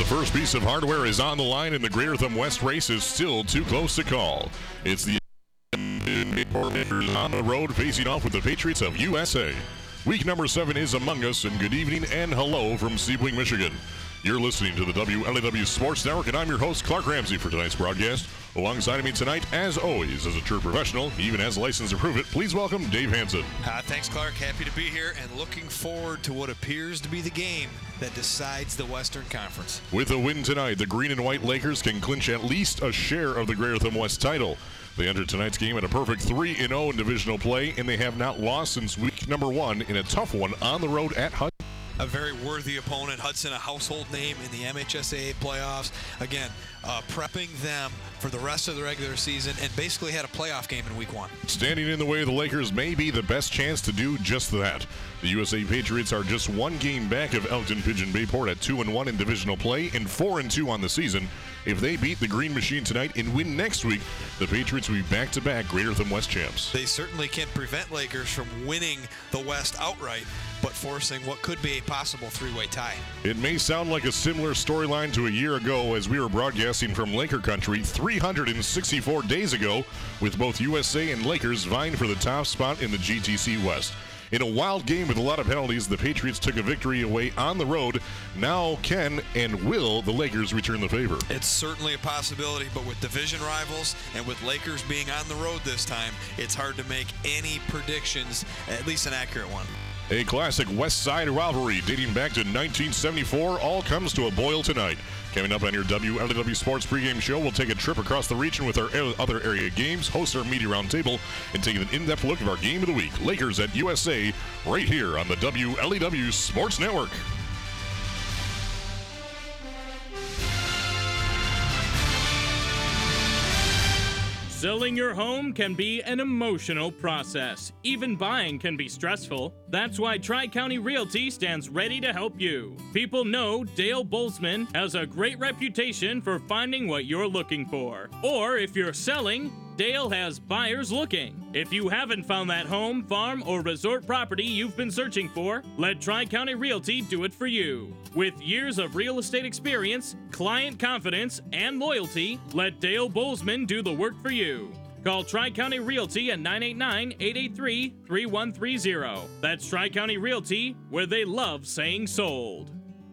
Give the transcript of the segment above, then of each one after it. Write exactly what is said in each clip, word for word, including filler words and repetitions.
The first piece of hardware is on the line, and the Greater Thumb West race is still too close to call. It's the on the road facing off with the Patriots of U S A. Week number seven is among us, and good evening and hello from Sebring, Michigan. You're listening to the W L A W Sports Network, and I'm your host, Clark Ramsey, for tonight's broadcast. Alongside me tonight, as always, as a true professional, even as a license to prove it, please welcome Dave Hansen. Uh, thanks, Clark. Happy to be here and looking forward to what appears to be the game that decides the Western Conference. With a win tonight, the green and white Lakers can clinch at least a share of the Greater Thumb West title. They entered tonight's game at a perfect three and oh in divisional play, and they have not lost since week number one in a tough one on the road at Hudson. A very worthy opponent. Hudson, a household name in the M H S A A playoffs. Again, uh, prepping them for the rest of the regular season, and basically had a playoff game in week one. Standing in the way of the Lakers may be the best chance to do just that. The U S A Patriots are just one game back of Elkton Pigeon Bayport at two and one in divisional play and four and two on the season. If they beat the Green Machine tonight and win next week, the Patriots will be back-to-back Greater Thumb West champs. They certainly can't prevent Lakers from winning the West outright, but forcing what could be a possible three-way tie. It may sound like a similar storyline to a year ago as we were broadcasting from Laker country three hundred sixty-four days ago, with both U S A and Lakers vying for the top spot in the G T C West. In a wild game with a lot of penalties, the Patriots took a victory away on the road. Now can and will the Lakers return the favor? It's certainly a possibility, but with division rivals and with Lakers being on the road this time, it's hard to make any predictions, at least an accurate one. A classic West Side rivalry dating back to nineteen seventy-four all comes to a boil tonight. Coming up on your W L A W Sports pregame show, we'll take a trip across the region with our other area games, host our media roundtable, and take an in-depth look at our game of the week, Lakers at U S A, right here on the W L A W Sports Network. Selling your home can be an emotional process. Even buying can be stressful. That's why Tri-County Realty stands ready to help you. People know Dale Boltzmann has a great reputation for finding what you're looking for. Or if you're selling, Dale has buyers looking. If you haven't found that home, farm, or resort property you've been searching for, let Tri-County Realty do it for you. With years of real estate experience, client confidence, and loyalty, let Dale Boltzmann do the work for you. Call Tri-County Realty at nine eight nine, eight eight three, three one three zero. That's Tri-County Realty, where they love saying sold.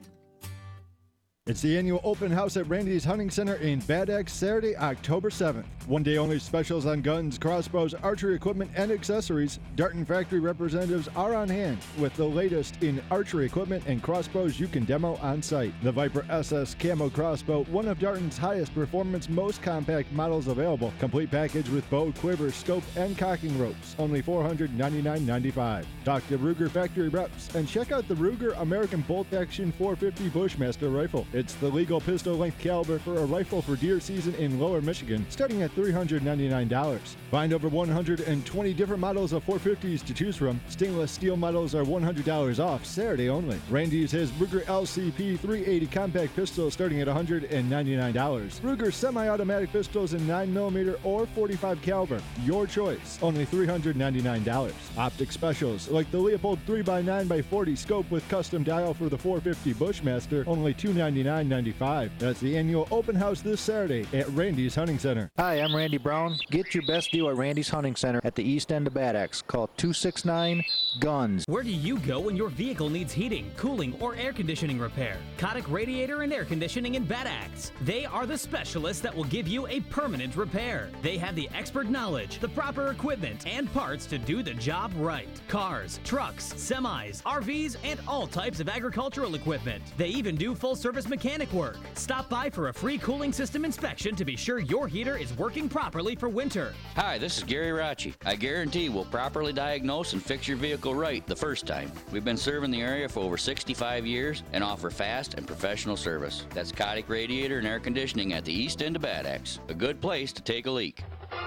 It's the annual open house at Randy's Hunting Center in Bad Axe, Saturday, October seventh. One day only specials on guns, crossbows, archery equipment, and accessories. Darton Factory representatives are on hand with the latest in archery equipment and crossbows you can demo on site. The Viper S S Camo Crossbow, one of Darton's highest performance, most compact models available. Complete package with bow, quiver, scope, and cocking ropes. Only four hundred ninety-nine ninety-five. Talk to Ruger Factory reps and check out the Ruger American Bolt Action four fifty Bushmaster rifle. It's the legal pistol-length caliber for a rifle for deer season in Lower Michigan, starting at three hundred ninety-nine dollars. Find over one hundred twenty different models of four fifties to choose from. Stainless steel models are one hundred dollars off, Saturday only. Randy's has Ruger L C P three eighty compact pistols starting at one hundred ninety-nine dollars. Ruger semi-automatic pistols in nine millimeter or forty-five caliber, your choice, only three hundred ninety-nine dollars. Optic specials like the Leopold three by nine by forty scope with custom dial for the four fifty Bushmaster, only two hundred ninety-nine ninety-five. That's the annual open house this Saturday at Randy's Hunting Center. Hi, I'm Randy Brown. Get your best deal at Randy's Hunting Center at the east end of Bad Axe. Call two six nine, GUNS. Where do you go when your vehicle needs heating, cooling, or air conditioning repair? Kotick Radiator and Air Conditioning in Bad Axe. They are the specialists that will give you a permanent repair. They have the expert knowledge, the proper equipment, and parts to do the job right. Cars, trucks, semis, R Vs, and all types of agricultural equipment. They even do full-service mechanic work. Stop by for a free cooling system inspection to be sure your heater is working properly for winter. Hi, this is Gary Rachi. I guarantee we'll properly diagnose and fix your vehicle right the first time. We've been serving the area for over sixty-five years and offer fast and professional service. That's Kotick Radiator and Air Conditioning at the east end of Bad Axe. A good place to take a leak.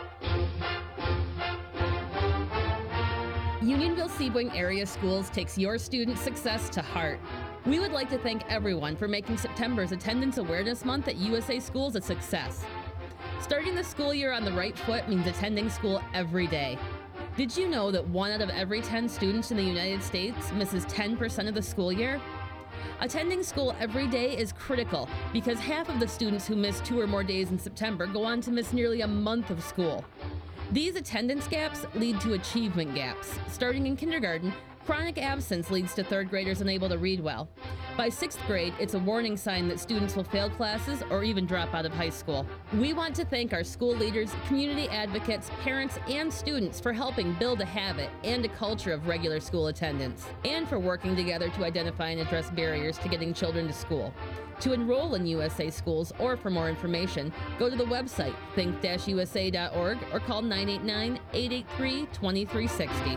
Unionville Sebring Area Schools takes your student success to heart. We would like to thank everyone for making September's Attendance Awareness Month at U S A Schools a success. Starting the school year on the right foot means attending school every day. Did you know that one out of every ten students in the United States misses ten percent of the school year? Attending school every day is critical because half of the students who miss two or more days in September go on to miss nearly a month of school. These attendance gaps lead to achievement gaps. Starting in kindergarten, chronic absence leads to third graders unable to read well. By sixth grade, it's a warning sign that students will fail classes or even drop out of high school. We want to thank our school leaders, community advocates, parents, and students for helping build a habit and a culture of regular school attendance, and for working together to identify and address barriers to getting children to school. To enroll in U S A schools or for more information, go to the website think dash U S A dot org or call nine eight nine, eight eight three, two three six zero.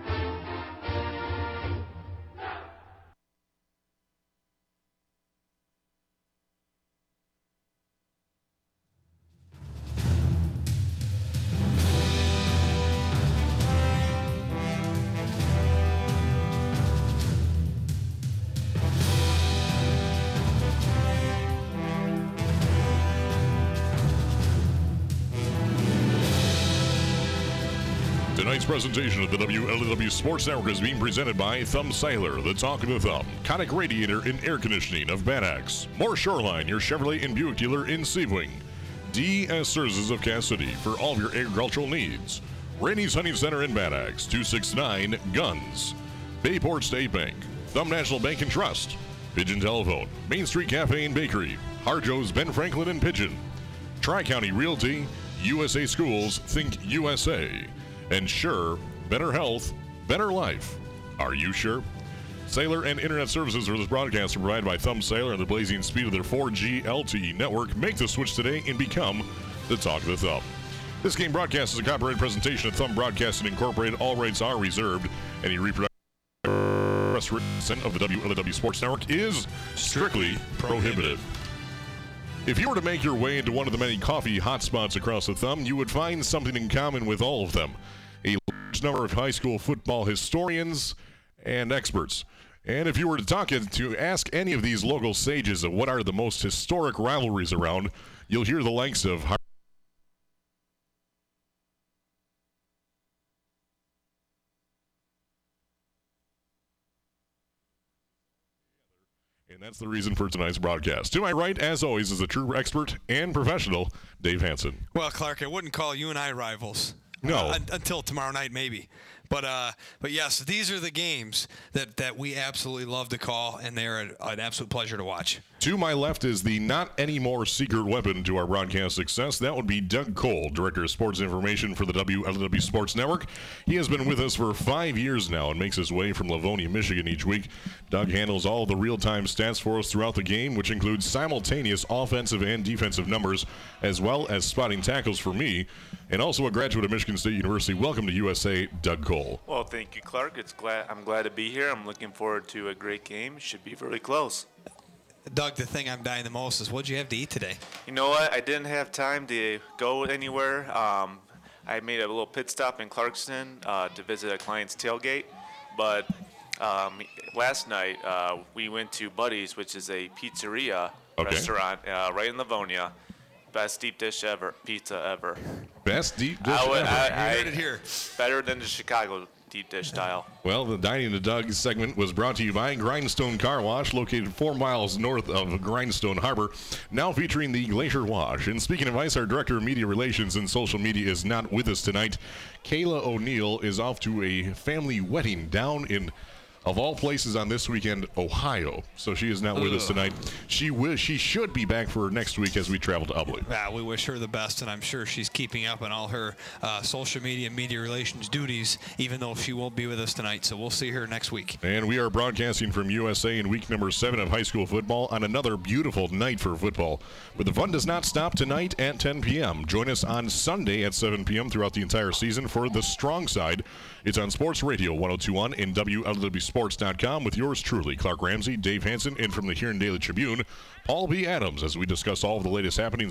Tonight's presentation of the W L W Sports Network is being presented by Thumb Sailor, the talk of the thumb, Kotick Radiator and Air Conditioning of Bad Axe, More Shoreline, your Chevrolet and Buick dealer in Sebring, D S Services of Cass City for all of your agricultural needs, Randy's Hunting Center in Bad Axe, two six nine Guns, Bayport State Bank, Thumb National Bank and Trust, Pigeon Telephone, Main Street Cafe and Bakery, Harjo's, Ben Franklin and Pigeon, Tri-County Realty, U S A Schools, Think U S A, and sure, better health, better life. Are you sure? Sailor and Internet services for this broadcast are provided by Thumb Sailor and the blazing speed of their four G L T E network. Make the switch today and become the talk of the thumb. This game broadcast is a copyrighted presentation of Thumb Broadcasting Incorporated. All rights are reserved. Any reproduction of the W L W Sports Network is strictly prohibited. If you were to make your way into one of the many coffee hotspots across the thumb, you would find something in common with all of them. A large number of high school football historians and experts. And if you were to talk to ask any of these local sages of what are the most historic rivalries around, you'll hear the likes of And that's the reason for tonight's broadcast. To my right, as always, is a true expert and professional, Dave Hansen. Well, Clark, I wouldn't call you and I rivals. No. Uh, un- until tomorrow night, maybe. But uh, but yes, these are the games that, that we absolutely love to call, and they're an, an absolute pleasure to watch. To my left is the not anymore secret weapon to our broadcast success. That would be Doug Cole, Director of Sports Information for the W L W Sports Network. He has been with us for five years now and makes his way from Livonia, Michigan each week. Doug handles all the real-time stats for us throughout the game, which includes simultaneous offensive and defensive numbers, as well as spotting tackles for me, and also a graduate of Michigan State University. Welcome to U S A, Doug Cole. Well, thank you, Clark. It's glad I'm glad to be here. I'm looking forward to a great game. Should be really close. Doug, the thing I'm dying the most is what'd you have to eat today? You know what? I didn't have time to go anywhere. Um, I made a little pit stop in Clarkston uh, to visit a client's tailgate. But um, last night uh, we went to Buddy's, which is a pizzeria okay. restaurant uh, right in Livonia. Best deep dish ever, pizza ever. Best deep dish I would, ever. I, I I, heard it here. Better than the Chicago deep dish style. Well, the Dining to Doug segment was brought to you by Grindstone Car Wash, located four miles north of Grindstone Harbor, now featuring the Glacier Wash. And speaking of ice, our Director of Media Relations and Social Media is not with us tonight. Kayla O'Neill is off to a family wedding down in, of all places on this weekend, Ohio. So she is not with Ugh. us tonight. She will, she should be back for next week as we travel to Ubley. Yeah, we wish her the best, and I'm sure she's keeping up on all her uh, social media and media relations duties, even though she won't be with us tonight. So we'll see her next week. And we are broadcasting from U S A in week number seven of high school football on another beautiful night for football. But the fun does not stop tonight at ten p.m. Join us on Sunday at seven p.m. throughout the entire season for The Strong Side. It's on Sports Radio one oh two point one and W L W Sports dot com with yours truly, Clark Ramsey, Dave Hansen, and from the Huron Daily Tribune, Paul B. Adams, as we discuss all of the latest happenings